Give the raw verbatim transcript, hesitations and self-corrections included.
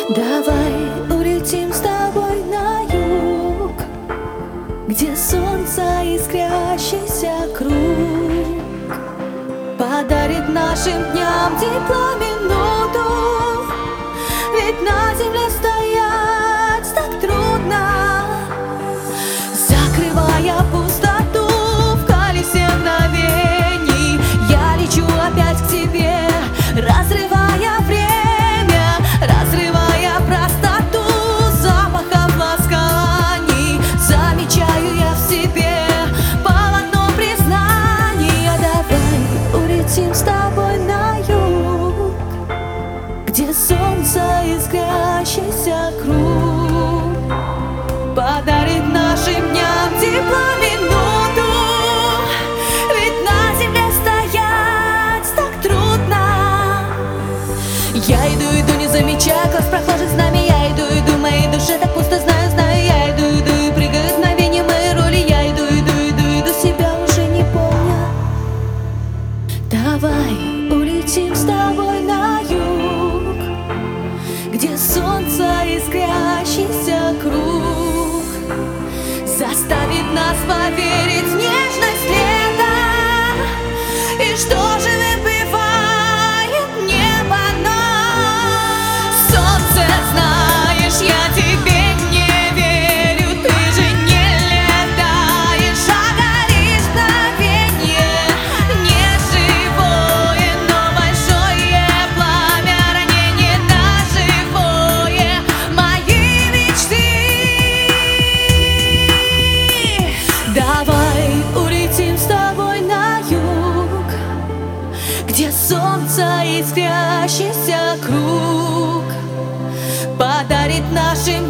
Давай улетим с тобой на юг, где солнце искрящийся круг подарит нашим дням тепло минуту. Ведь на земле стоять так трудно, закрывая пустоту в колесе мгновений. Я лечу опять к тебе, разрывая время, разрывая простоту запахов ласканий. Замечаю я в себе полотно признания. Давай улетим с тобой на юг, где солнце искрящийся круг подарит нашим дням тепло минуту. Ведь на земле стоять так трудно. Я иду, иду, не замечая глаз прохожих знамя. Я иду, иду, моей душе так пусто, знаю, знаю. Я иду, иду, и прыгают мгновения моей роли. Я иду, иду, иду, иду, себя уже не помню. Давай улетим с тобой на юг, где солнце искрящийся круг заставит нас поверить в нежность лета. И что же выпивает небо нам? Солнце, знаешь, я тебе не верю. Ты же не летаешь, а горишь мгновенье. Не живое, но большое пламя, ранение на живое моей мечты. Давай улетим с тобой на юг, где солнце искрящийся круг подарит нашим